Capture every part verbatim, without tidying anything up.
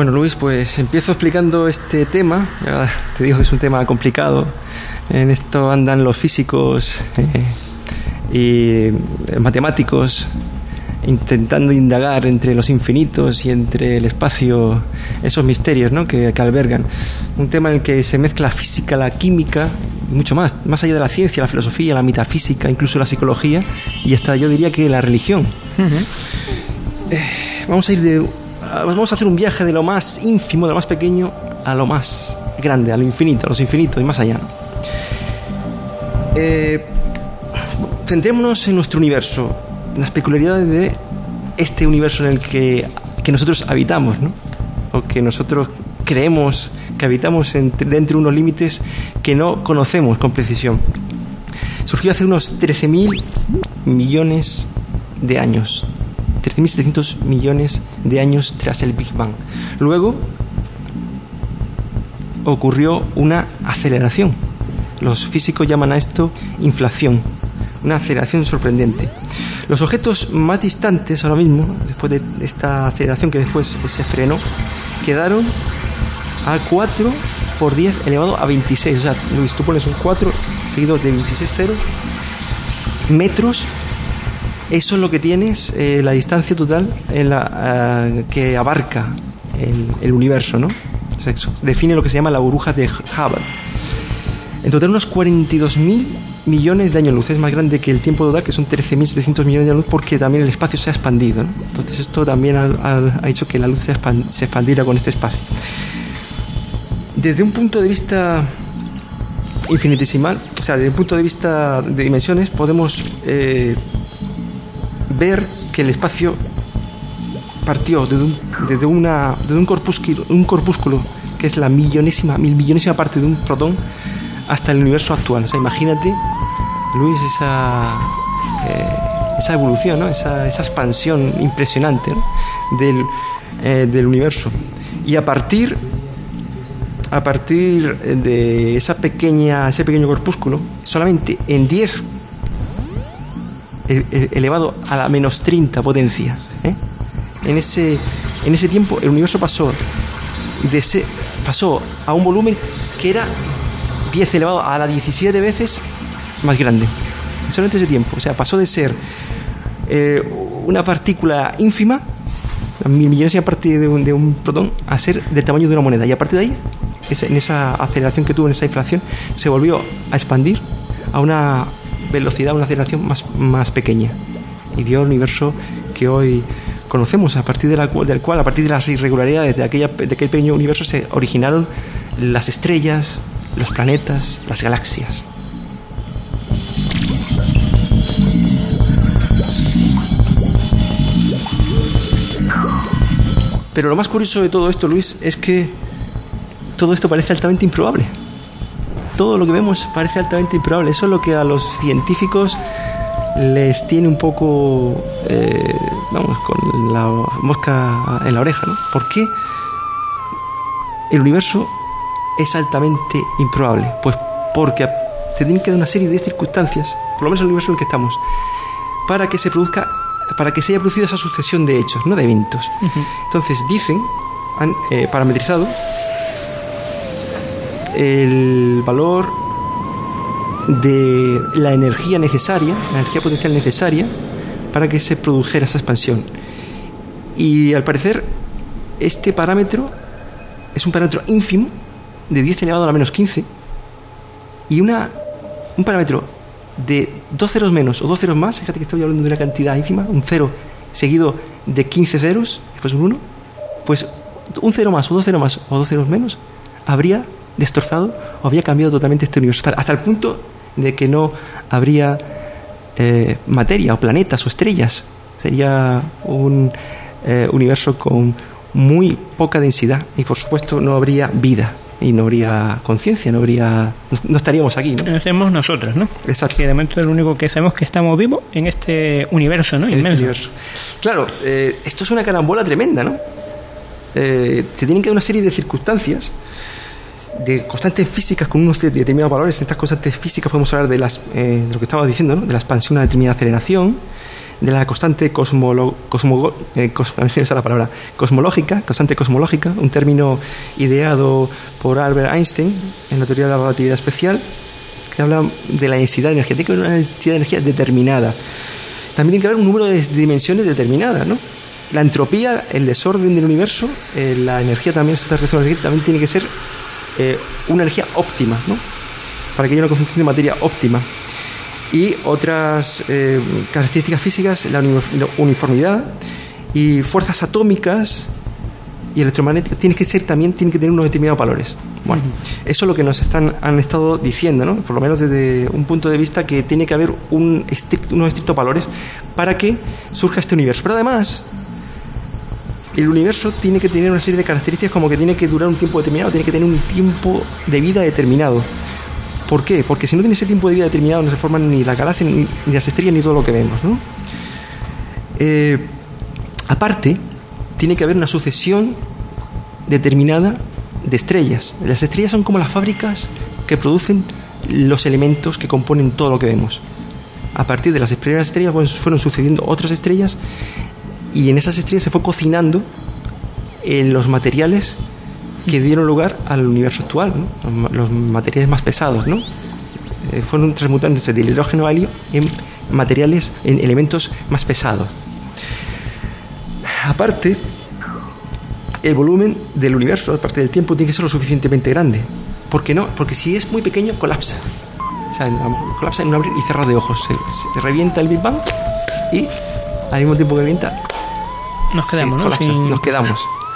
Bueno, Luis, pues empiezo explicando este tema. Ya te digo que es un tema complicado. En esto andan los físicos eh, y matemáticos intentando indagar entre los infinitos y entre el espacio, esos misterios, ¿no?, que, que albergan. Un tema en el que se mezcla la física, la química, mucho más, más allá de la ciencia, la filosofía, la metafísica, incluso la psicología y hasta yo diría que la religión. Uh-huh. Eh, vamos a ir de, vamos a hacer un viaje de lo más ínfimo, de lo más pequeño, a lo más grande, a lo infinito, a los infinitos y más allá. Eh, centrémonos en nuestro universo, las peculiaridades de este universo en el que, que nosotros habitamos, ¿no? O que nosotros creemos que habitamos entre, dentro de unos límites que no conocemos con precisión. Surgió hace unos trece mil millones de años, trece mil setecientos millones de años tras el Big Bang. Luego ocurrió una aceleración. Los físicos llaman a esto inflación, una aceleración sorprendente. Los objetos más distantes ahora mismo, después de esta aceleración que después se frenó, quedaron a cuatro por diez elevado a veintiséis. O sea, Luis, tú pones un cuatro seguido de veintiséis ceros metros. Eso es lo que tienes, eh, la distancia total en la, uh, que abarca el, el universo, ¿no? O sea, define lo que se llama la burbuja de Hubble. En total unos cuarenta y dos mil millones de años luz. Es más grande que el tiempo total, que son trece mil setecientos millones de años luz, porque también el espacio se ha expandido, ¿no? Entonces esto también ha, ha, ha hecho que la luz se, expand, se expandiera con este espacio. Desde un punto de vista infinitesimal, o sea, desde un punto de vista de dimensiones, podemos eh, ver que el espacio partió desde un, desde una, desde un corpúsculo, un corpúsculo que es la millonésima, mil millonésima parte de un protón, hasta el universo actual. O sea, imagínate, Luis, esa, eh, esa evolución, ¿no? esa, esa expansión impresionante, ¿no? del, eh, del universo. Y a partir, a partir de esa pequeña, ese pequeño corpúsculo, solamente en diez elevado a la menos treinta potencia, ¿eh? en, ese, en ese tiempo el universo pasó, de ese, pasó a un volumen que era diez elevado a la diecisiete veces más grande. Solamente ese tiempo. O sea, pasó de ser eh, una partícula ínfima, mil millones a partir de un, de un protón, a ser del tamaño de una moneda. Y a partir de ahí, esa, en esa aceleración que tuvo, en esa inflación, se volvió a expandir a una velocidad, una aceleración más, más pequeña. Y dio el universo que hoy conocemos, a partir de la, del cual, a partir de las irregularidades de, aquella, de aquel pequeño universo, se originaron las estrellas, los planetas, las galaxias. Pero lo más curioso de todo esto, Luis, es que todo esto parece altamente improbable. Todo lo que vemos parece altamente improbable. Eso es lo que a los científicos les tiene un poco, eh, vamos, con la mosca en la oreja, ¿no? ¿Por qué el universo es altamente improbable? Pues porque te tienen que dar una serie de circunstancias, por lo menos el universo en el que estamos, para que se produzca, para que se haya producido esa sucesión de hechos, no de eventos. Uh-huh. Entonces dicen, han eh, parametrizado el valor de la energía necesaria, la energía potencial necesaria para que se produjera esa expansión. Y al parecer este parámetro es un parámetro ínfimo de diez elevado a la menos quince, y una, un parámetro de dos ceros menos o dos ceros más. Fíjate que estoy hablando de una cantidad ínfima, un cero seguido de quince ceros, después un uno. Pues un cero más o dos ceros más o dos ceros menos habría destrozado o había cambiado totalmente este universo, hasta el punto de que no habría eh, materia o planetas o estrellas. Sería un eh, universo con muy poca densidad y por supuesto no habría vida y no habría conciencia, no habría, no estaríamos aquí, ¿no? No somos nosotros, ¿no? Exacto. Que de momento es lo único que sabemos, que estamos vivos en este universo, ¿no? En este universo. Claro, eh, esto es una carambola tremenda, ¿no? Eh, se tienen que dar una serie de circunstancias, de constantes físicas con unos determinados valores. En estas constantes físicas podemos hablar de las eh, de lo que estaba diciendo, ¿no? De la expansión a una determinada aceleración, de la constante cosmolo, cosmo, eh, cos, a ver si me sale la palabra, cosmológica, constante cosmológica, un término ideado por Albert Einstein en la teoría de la relatividad especial, que habla de la densidad energética. Tiene que haber una densidad de energía determinada. También tiene que haber un número de dimensiones determinadas, ¿no? La entropía, el desorden del universo, eh, la energía también, esta relación energética también tiene que ser eh, una energía óptima, ¿no? Para que haya una concentración de materia óptima. Y otras eh, características físicas, la uniformidad y fuerzas atómicas y electromagnéticas tienen que ser también, tienen que tener unos determinados valores. Bueno, uh-huh. Eso es lo que nos están, han estado diciendo, ¿no? Por lo menos desde un punto de vista que tiene que haber un estricto, unos estrictos valores para que surja este universo. Pero además, el universo tiene que tener una serie de características, como que tiene que durar un tiempo determinado, tiene que tener un tiempo de vida determinado. ¿Por qué? Porque si no tiene ese tiempo de vida determinado no se forman ni las galaxias, ni, ni las estrellas, ni todo lo que vemos, ¿no? Eh, aparte, tiene que haber una sucesión determinada de estrellas. Las estrellas son como las fábricas que producen los elementos que componen todo lo que vemos. A partir de las primeras estrellas pues, fueron sucediendo otras estrellas, y en esas estrellas se fue cocinando en los materiales que dieron lugar al universo actual, ¿no? Los, los materiales más pesados, ¿no? Eh, fueron transmutándose del hidrógeno a helio en materiales, en elementos más pesados. Aparte, el volumen del universo, aparte del tiempo, tiene que ser lo suficientemente grande. ¿Por qué no? Porque si es muy pequeño, colapsa. O sea, colapsa en un abrir y cerrar de ojos. Se, se revienta el Big Bang y al mismo tiempo que revienta, nos quedamos, ¿no? Colapsa, Sin... nos quedamos.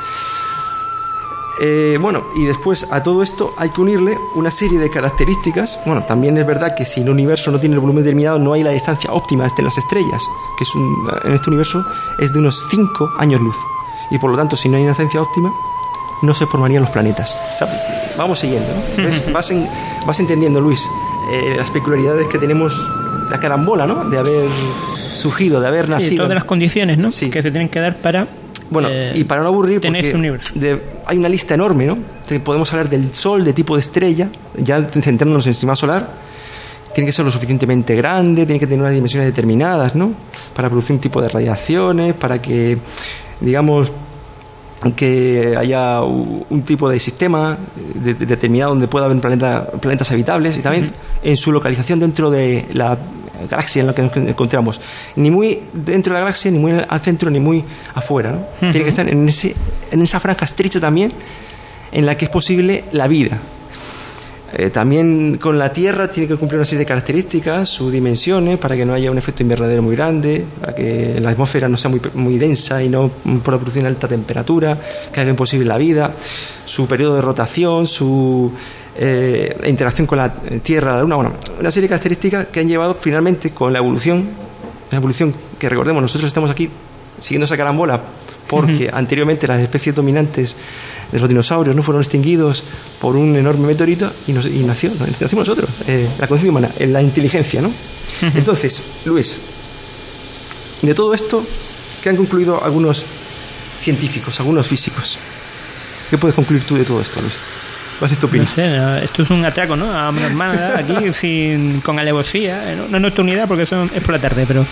Eh, bueno, y después a todo esto hay que unirle una serie de características. Bueno, también es verdad que si el universo no tiene el volumen determinado, no hay la distancia óptima entre las estrellas, que es un, en este universo es de unos cinco años luz. Y por lo tanto, si no hay una distancia óptima, no se formarían los planetas. O sea, vamos siguiendo, ¿no? vas, en, vas entendiendo, Luis, eh, las peculiaridades que tenemos, la carambola, ¿no? De haber surgido, de haber nacido. Sí, todas las condiciones, ¿no? Sí. Que se tienen que dar para... Bueno, eh, y para no aburrir, porque este universo. De, hay una lista enorme, ¿no? Podemos hablar del Sol, de tipo de estrella, ya centrándonos en el sistema solar. Tiene que ser lo suficientemente grande, tiene que tener unas dimensiones determinadas, ¿no? Para producir un tipo de radiaciones, para que, digamos, que haya un tipo de sistema de, de determinado donde pueda haber planeta, planetas habitables, y también uh-huh. en su localización dentro de la galaxia en la que nos encontramos, ni muy dentro de la galaxia, ni muy al centro, ni muy afuera, ¿no? Uh-huh. Tiene que estar en ese, en esa franja estrecha también en la que es posible la vida. Eh, también con la Tierra tiene que cumplir una serie de características, sus dimensiones, para que no haya un efecto invernadero muy grande, para que la atmósfera no sea muy, muy densa y no pueda producir una alta temperatura, que haga imposible la vida, su periodo de rotación, su eh, interacción con la Tierra, la Luna, bueno, una serie de características que han llevado finalmente con la evolución, la evolución que recordemos, nosotros estamos aquí siguiendo esa carambola porque uh-huh. anteriormente las especies dominantes de los dinosaurios no fueron extinguidos por un enorme meteorito y, nos, y nació, ¿no? nacimos nosotros, eh, la conciencia humana, eh, la inteligencia, ¿no? Uh-huh. Entonces, Luis, de todo esto, ¿qué han concluido algunos científicos, algunos físicos? ¿Qué puedes concluir tú de todo esto, Luis? ¿Cuál es tu opinión? No sé, esto es un atraco, ¿no? A mano hermana, aquí, sin, con alevosía, ¿no? No es nuestra unidad porque eso es por la tarde, pero...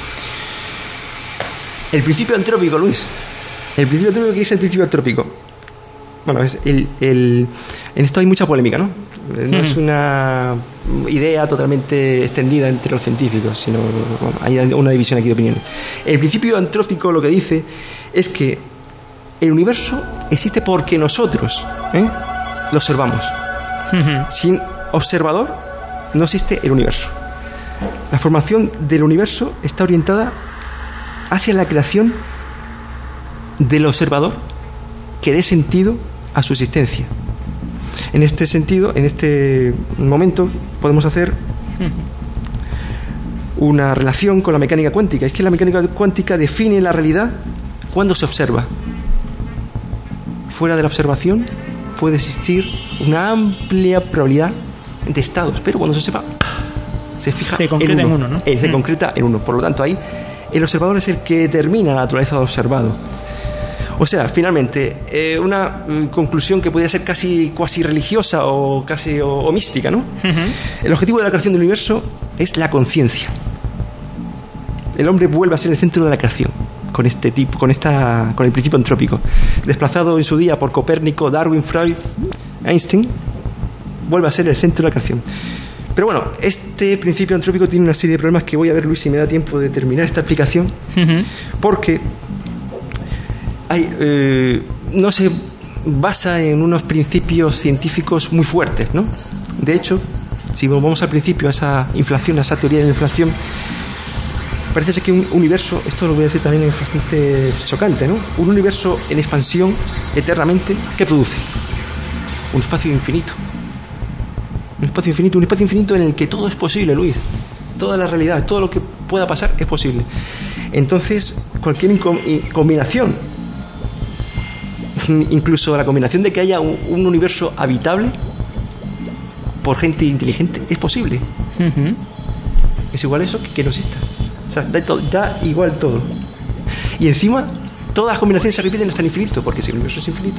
El principio antrópico, Luis. El principio antrópico, ¿qué dice el principio antrópico? Bueno, es el, el, en esto hay mucha polémica, ¿no? No es una idea totalmente extendida entre los científicos, sino bueno, hay una división aquí de opiniones. El principio antrópico lo que dice es que el universo existe porque nosotros ¿eh? lo observamos. Uh-huh. Sin observador no existe el universo. La formación del universo está orientada hacia la creación del observador que dé sentido a su existencia. En este sentido, en este momento, podemos hacer una relación con la mecánica cuántica. Es que la mecánica cuántica define la realidad cuando se observa. Fuera de la observación puede existir una amplia probabilidad de estados, pero cuando se observa se fija se concreta en uno, en uno, ¿no? Eh, se mm. concreta en uno. Por lo tanto, ahí el observador es el que determina la naturaleza del observado. O sea, finalmente, eh, una mm, conclusión que podría ser casi cuasi religiosa o casi o, o mística, ¿no? Uh-huh. El objetivo de la creación del universo es la conciencia. el hombre vuelve a ser el centro de la creación con este tipo, con esta, con el principio antrópico, desplazado en su día por Copérnico, Darwin, Freud, Einstein, vuelve a ser el centro de la creación. Pero bueno, este principio antrópico tiene una serie de problemas que voy a ver, Luis, si me da tiempo de terminar esta explicación, uh-huh. porque hay, eh, no se basa en unos principios científicos muy fuertes, ¿no? De hecho, si volvemos al principio, a esa inflación, a esa teoría de la inflación, parece ser que un universo, esto lo voy a decir también, es bastante chocante, ¿no? Un universo en expansión eternamente, ¿qué produce? Un espacio infinito. Un espacio infinito, un espacio infinito en el que todo es posible, Luis. Toda la realidad, todo lo que pueda pasar es posible. Entonces, cualquier combinación, incluso la combinación de que haya un, un universo habitable por gente inteligente, es posible. Uh-huh. Es igual eso que, que no exista. O sea, da, to, da igual todo. Y encima, todas las combinaciones se repiten hasta el infinito, porque si el universo es infinito.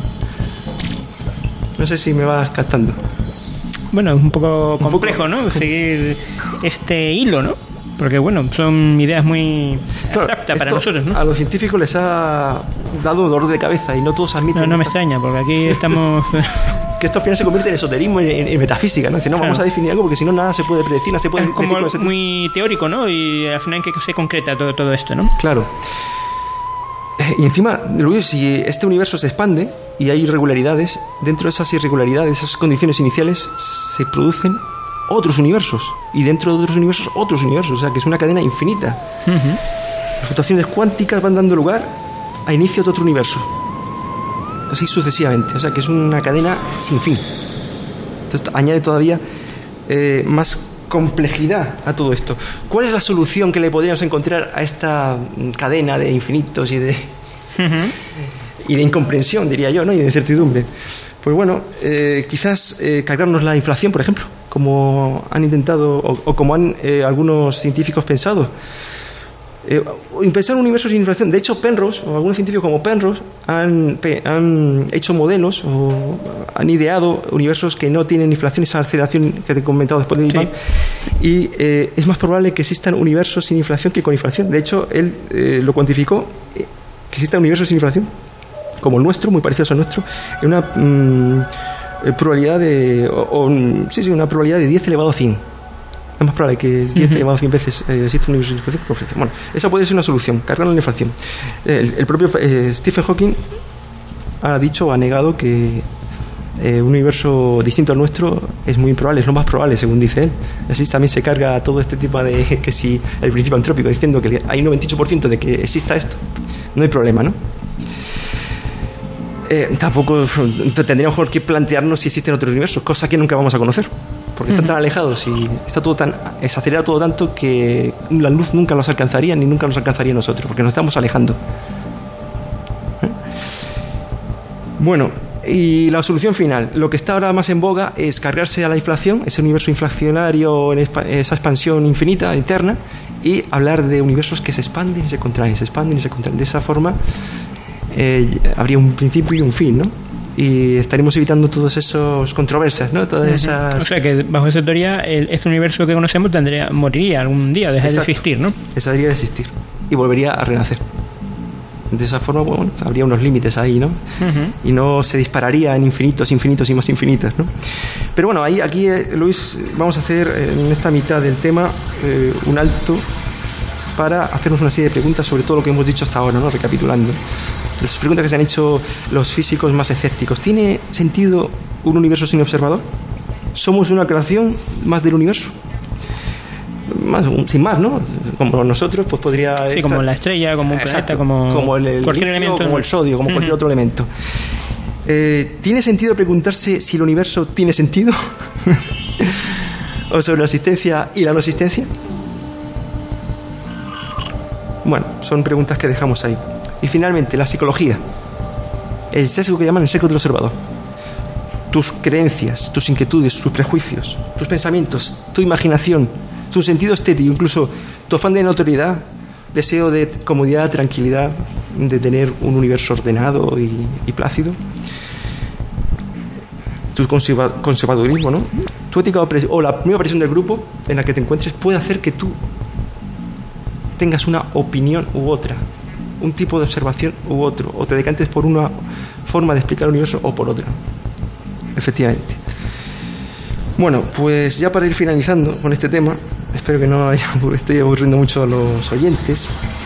No sé si me vas captando. Bueno, es un poco un complejo, poco, ¿no? Seguir este hilo, ¿no? Porque, bueno, son ideas muy claro, abstractas para nosotros, ¿no? A los científicos les ha dado dolor de cabeza y no todos admiten. No, no me extraña, porque aquí estamos... que esto al final se convierte en esoterismo, en, en metafísica, ¿no? Dice, no, claro. Vamos a definir algo porque si no nada se puede predecir, nada se puede... Es como algo muy teórico, ¿no? Y al final que se concreta todo, todo esto, ¿no? Claro. Y encima, Luis, si este universo se expande y hay irregularidades, dentro de esas irregularidades, esas condiciones iniciales, se producen otros universos. Y dentro de otros universos, otros universos. O sea, que es una cadena infinita. Uh-huh. Las fluctuaciones cuánticas van dando lugar a inicios de otro universo. Así sucesivamente. O sea, que es una cadena sin fin. Entonces, añade todavía eh, más complejidad a todo esto. ¿Cuál es la solución que le podríamos encontrar a esta cadena de infinitos y de uh-huh. y de incomprensión, diría yo, ¿no? Y de incertidumbre? Pues bueno, eh, quizás eh, cargarnos la inflación, por ejemplo, como han intentado o, o como han eh, algunos científicos pensado. Eh, pensar un universo sin inflación. De hecho, Penrose, o algunos científicos como Penrose, han, han hecho modelos o han ideado universos que no tienen inflación, esa aceleración que te he comentado después de Big Bang. Sí. Y eh, es más probable que existan universos sin inflación que con inflación. De hecho, él eh, lo cuantificó, eh, que existan universos sin inflación, como el nuestro, muy parecidos al nuestro, en una mmm, probabilidad de... O, o, sí, sí, una probabilidad de diez elevado a cien. Es más probable que diez uh-huh. elevado a cien veces eh, existe un universo sin inflación que inflación. Bueno, esa puede ser una solución, cargar la inflación. El, el propio eh, Stephen Hawking ha dicho o ha negado que eh, un universo distinto al nuestro es muy improbable, es lo más probable, según dice él. Así también se carga todo este tipo de... que si el principio antrópico, diciendo que hay un noventa y ocho por ciento de que exista esto, no hay problema, ¿no? Eh, tampoco tendríamos que plantearnos si existen otros universos, cosa que nunca vamos a conocer. Porque están tan alejados y está todo tan, se acelera todo tanto que la luz nunca los alcanzaría ni nunca nos alcanzaría a nosotros, porque nos estamos alejando. ¿Eh? Bueno, y la solución final, lo que está ahora más en boga es cargarse a la inflación, ese universo inflacionario, esa expansión infinita, eterna, y hablar de universos que se expanden y se contraen, se expanden y se contraen. De esa forma eh, habría un principio y un fin, ¿no? Y estaremos evitando todas esas controversias, ¿no? Todas uh-huh. esas... O sea que bajo esa teoría el, este universo que conocemos tendría moriría algún día, dejaría de existir, ¿no? Dejaría de existir y volvería a renacer. De esa forma, bueno, habría unos límites ahí, ¿no? Uh-huh. Y no se dispararía en infinitos, infinitos y más infinitos, ¿no? Pero bueno, ahí aquí, eh, Luis, vamos a hacer en esta mitad del tema eh, un alto para hacernos una serie de preguntas sobre todo lo que hemos dicho hasta ahora, ¿no? Recapitulando. Las preguntas que se han hecho los físicos más escépticos. ¿Tiene sentido un universo sin observador? ¿Somos una creación más del universo? Más, sin más, ¿no? Como nosotros, pues podría... Sí, estar... como la estrella, como un Exacto, planeta, como, como el, el cualquier litio, elemento. Como el sodio, como uh-huh. cualquier otro elemento. Eh, ¿Tiene sentido preguntarse si el universo tiene sentido? ¿O sobre la existencia y la no existencia? Bueno, son preguntas que dejamos ahí. Y finalmente, la psicología. El sesgo que llaman el sesgo del observador. Tus creencias, tus inquietudes, tus prejuicios, tus pensamientos, tu imaginación, tu sentido estético, incluso tu afán de notoriedad, deseo de comodidad, tranquilidad, de tener un universo ordenado y, y plácido. Tu conserva, conservadurismo, ¿no? Tu ética o la misma presión del grupo en la que te encuentres puede hacer que tú tengas una opinión u otra, un tipo de observación u otro, o te decantes por una forma de explicar el universo o por otra. Efectivamente. Bueno, pues ya para ir finalizando con este tema, espero que no haya, estoy aburriendo mucho a los oyentes.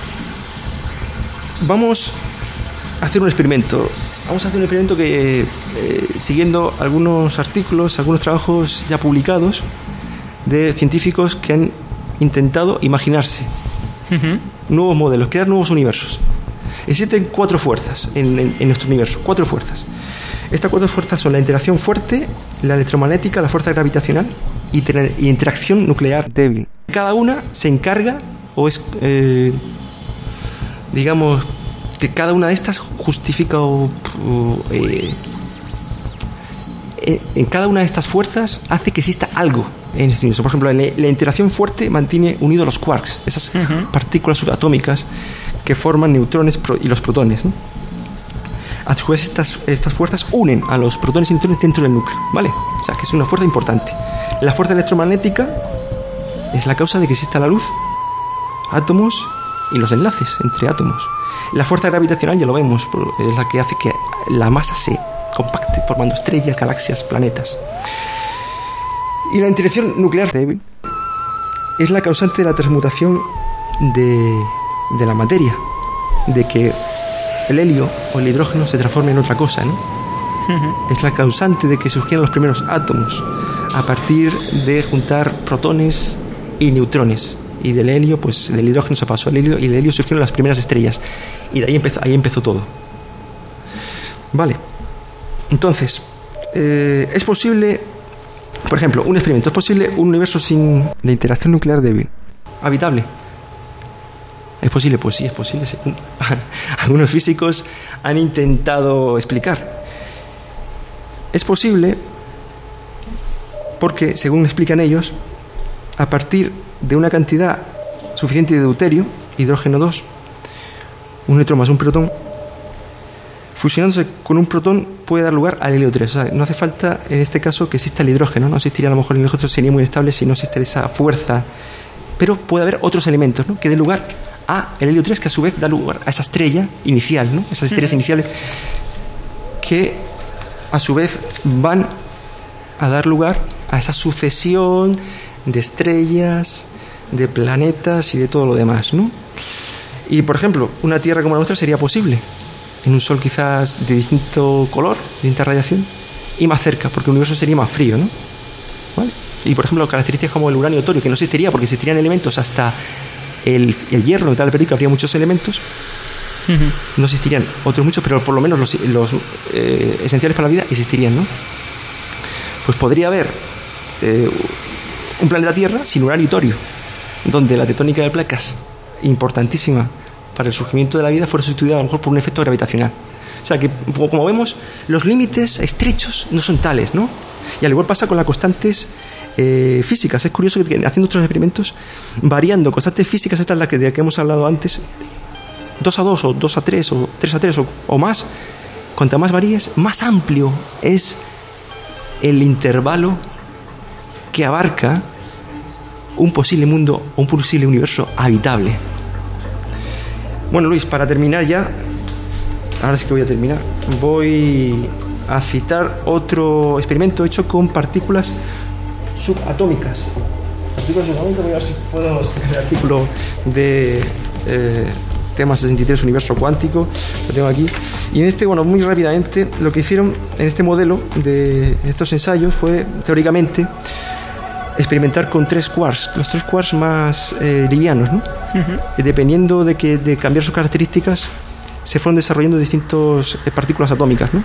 Vamos a hacer un experimento. Vamos a hacer un experimento que, eh, siguiendo algunos artículos, algunos trabajos ya publicados de científicos que han intentado imaginarse uh-huh. nuevos modelos, crear nuevos universos. Existen cuatro fuerzas en, en, en nuestro universo, cuatro fuerzas. Estas cuatro fuerzas son la interacción fuerte, la electromagnética, la fuerza gravitacional y, ter- y interacción nuclear débil. Cada una se encarga, o es, eh, digamos, que cada una de estas justifica o, o eh, en cada una de estas fuerzas hace que exista algo en este universo. Por ejemplo, la, la interacción fuerte mantiene unidos los quarks, esas uh-huh. partículas subatómicas que forman neutrones pro- y los protones, ¿no? A su vez, estas, estas fuerzas unen a los protones y neutrones dentro del núcleo, ¿vale? O sea, que es una fuerza importante. La fuerza electromagnética es la causa de que exista la luz, átomos y los enlaces entre átomos. La fuerza gravitacional, ya lo vemos, es la que hace que la masa se compacte, formando estrellas, galaxias, planetas. Y la interacción nuclear débil es la causante de la transmutación de, de la materia, de que el helio o el hidrógeno se transforme en otra cosa, ¿no? Uh-huh. Es la causante de que surgieran los primeros átomos a partir de juntar protones y neutrones. Y del helio, pues del hidrógeno se pasó al helio, y del helio surgieron las primeras estrellas. Y de ahí empezó, ahí empezó todo. Vale. Entonces, eh, es posible, por ejemplo, un experimento. ¿Es posible un universo sin la interacción nuclear débil? ¿Habitable? ¿Es posible? Pues sí, es posible. Algunos físicos han intentado explicar. Es posible porque, según explican ellos, a partir de una cantidad suficiente de deuterio, hidrógeno dos, un neutrón más un protón, fusionándose con un protón puede dar lugar al helio tres. O sea, no hace falta, en este caso, que exista el hidrógeno. No existiría, a lo mejor el hidrógeno sería muy inestable si no existe esa fuerza. Pero puede haber otros elementos, ¿no?, que den lugar a el helio tres, que a su vez da lugar a esa estrella inicial, ¿no?, esas estrellas iniciales que a su vez van a dar lugar a esa sucesión de estrellas, de planetas y de todo lo demás, ¿no? Y, por ejemplo, una Tierra como la nuestra sería posible en un Sol quizás de distinto color, de distinta radiación, y más cerca, porque el universo sería más frío, ¿no? ¿Vale? Y, por ejemplo, características como el uranio, torio, que no existiría porque existirían elementos hasta el, el hierro, en tal periódico habría muchos elementos. Uh-huh. No existirían otros muchos, pero por lo menos los, los eh, esenciales para la vida existirían, ¿no? Pues podría haber eh, un planeta Tierra sin uranio y torio, donde la tectónica de placas, importantísima para el surgimiento de la vida, fuera sustituida a lo mejor por un efecto gravitacional. O sea que, como vemos, los límites estrechos no son tales, ¿no? Y al igual pasa con las constantes eh, físicas. Es curioso que haciendo otros experimentos, variando constantes físicas, estas las que, de las que hemos hablado antes, dos a dos o dos a tres o tres a tres o, o más, cuanto más varíes, más amplio es el intervalo que abarca un posible mundo o un posible universo habitable. Bueno, Luis, para terminar ya, ahora sí que voy a terminar, voy a citar otro experimento hecho con partículas subatómicas. Partículas subatómicas, voy a ver si puedo sacar el artículo de eh, tema sesenta y tres, universo cuántico, lo tengo aquí. Y en este, bueno, muy rápidamente, lo que hicieron en este modelo de estos ensayos fue, teóricamente, experimentar con tres quarks, los tres quarks más eh, livianos, ¿no? Uh-huh. Y dependiendo de que de cambiar sus características, se fueron desarrollando distintas eh, partículas atómicas, ¿no?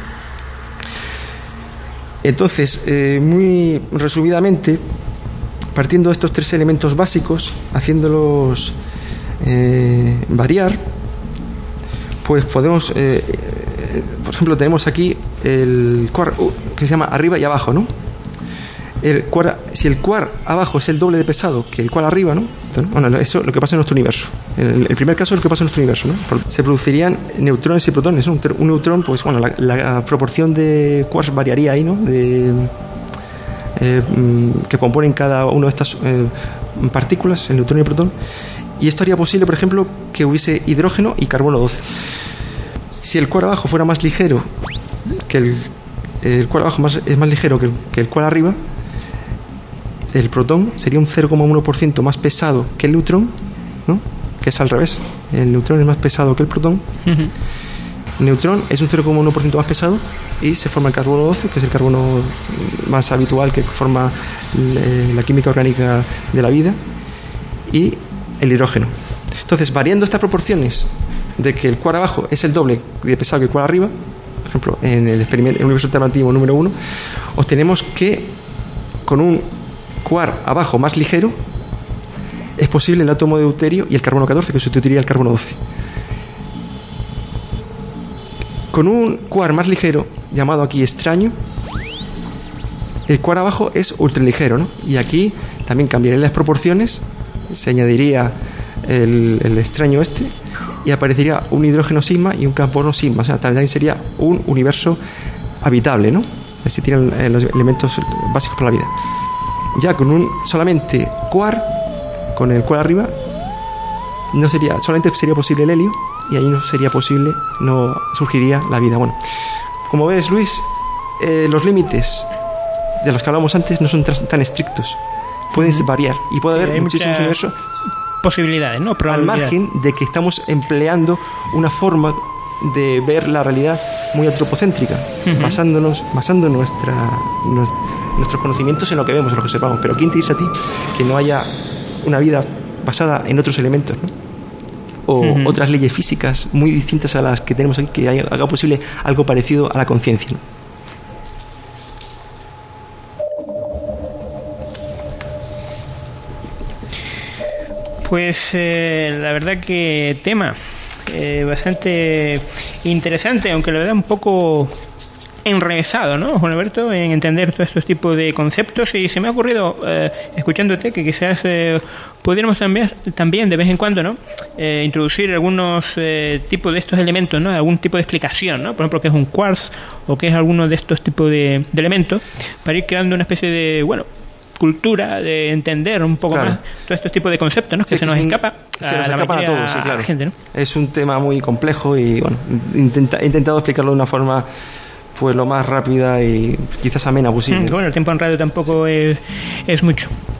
Entonces, eh, muy resumidamente, partiendo de estos tres elementos básicos, haciéndolos eh, variar, pues podemos, eh, eh, por ejemplo, tenemos aquí el quark uh, que se llama arriba y abajo, ¿no? El quark, si el quark abajo es el doble de pesado que el quark arriba, ¿no? Entonces, bueno, eso es lo que pasa en nuestro universo. El, el primer caso es lo que pasa en nuestro universo, ¿no? Se producirían neutrones y protones, ¿no? Un neutrón, pues bueno, la, la proporción de quarks variaría ahí, ¿no? De, eh, que componen cada una de estas eh, partículas, el neutrón y el protón, Y esto haría posible, por ejemplo, que hubiese hidrógeno y carbono doce. Si el quark abajo fuera más ligero que el, el quark abajo más, es más ligero que el, que el quark arriba, el protón sería un cero coma uno por ciento más pesado que el neutrón, ¿no? Que es al revés. El neutrón es más pesado que el protón. Uh-huh. El neutrón es un cero coma uno por ciento más pesado y se forma el carbono doce, que es el carbono más habitual que forma la química orgánica de la vida, y el hidrógeno. Entonces, variando estas proporciones de que el quark abajo es el doble de pesado que el quark arriba, por ejemplo, en el experimento, el universo alternativo número uno, obtenemos que con un quark abajo más ligero es posible el átomo de deuterio y el carbono catorce, que sustituiría el carbono doce. Con un quark más ligero, llamado aquí extraño, el quark abajo es ultraligero, ¿no? Y aquí también cambiarían las proporciones, se añadiría el, el extraño este, y aparecería un hidrógeno sigma y un carbono sigma. O sea, también sería un universo habitable, ¿no? Existirían los elementos básicos para la vida. Ya con un solamente quark, con el quark arriba, no sería, solamente sería posible el helio, y ahí no sería posible, no surgiría la vida. Bueno, como ves, Luis, eh, los límites de los que hablamos antes no son tan estrictos, pueden mm. variar, y puede sí, haber muchísimos universos, posibilidades, ¿no? Al margen de que estamos empleando una forma de ver la realidad muy antropocéntrica, uh-huh. basándonos, basando nuestra, nos, nuestros conocimientos en lo que vemos, en lo que observamos. Pero ¿quién te dice a ti que no haya una vida basada en otros elementos, ¿no? O uh-huh. otras leyes físicas muy distintas a las que tenemos aquí, que haga posible algo parecido a la conciencia, ¿no? Pues eh, la verdad que tema eh, bastante interesante, aunque la verdad un poco enrevesado, ¿no, Juan Alberto? En entender todos estos tipos de conceptos. Y se me ha ocurrido, eh, escuchándote, que quizás eh, pudiéramos también, también de vez en cuando, ¿no? Eh, introducir algunos eh, tipos de estos elementos, ¿no? Algún tipo de explicación, ¿no? Por ejemplo, qué es un quartz o qué es alguno de estos tipos de, de elementos, para ir creando una especie de, bueno, cultura, de entender un poco claro. más todos estos tipos de conceptos, ¿no? Que sí, se nos un, escapa se nos a escapa la a todos, sí, claro. gente, ¿no? Es un tema muy complejo y bueno, intenta, he intentado explicarlo de una forma pues lo más rápida y quizás amena posible. Mm, bueno, el tiempo en radio tampoco sí. es, es mucho.